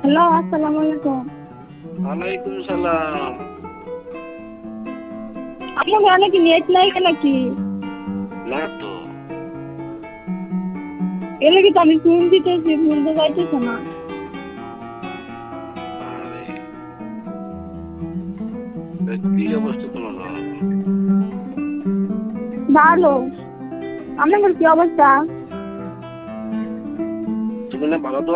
Hello, আসসালামু আলাইকুম। ওয়ালাইকুম সালাম। আপনার ঘরে কি নেট নাই নাকি? না তো। এলে কি তো আমি ফোন দিতেছি, ফোন তো যাইতেছে না। আরে কি অবস্থা তোমার? ভালো। আপনার কি অবস্থা? তুমি না ভালো তো